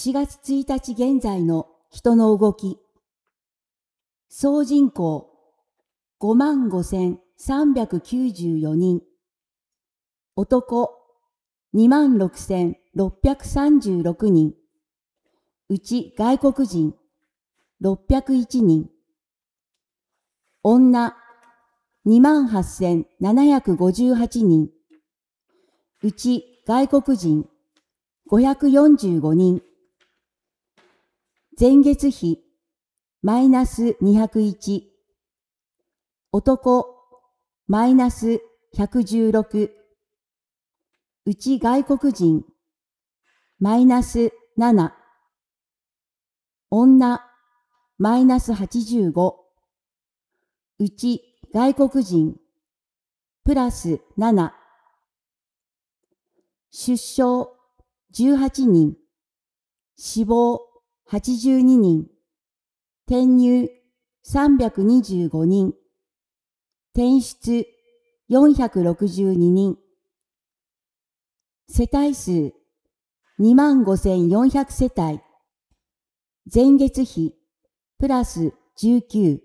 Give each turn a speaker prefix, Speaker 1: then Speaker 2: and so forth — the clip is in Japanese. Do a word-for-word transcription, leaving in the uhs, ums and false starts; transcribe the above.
Speaker 1: しがつついたち現在の人の動き。総人口ごまんごせんさんびゃくきゅうじゅうよにん。男にまんろくせんろっぴゃくさんじゅうろくにん。うち外国人ろっぴゃくいちにん。女にまんはっせんななひゃくごじゅうはちにん。うち外国人ごひゃくよんじゅうごにん。前月比マイナスにひゃくいち。男マイナスひゃくじゅうろく。うち外国人マイナスなな。女マイナスはちじゅうご。うち外国人プラスなな。出生じゅうはちにん。死亡はちじゅうににん。転入さんびゃくにじゅうごにん。転出よんひゃくろくじゅうににん。世帯数にまんごせんよんひゃくせたい。前月比プラスじゅうきゅう。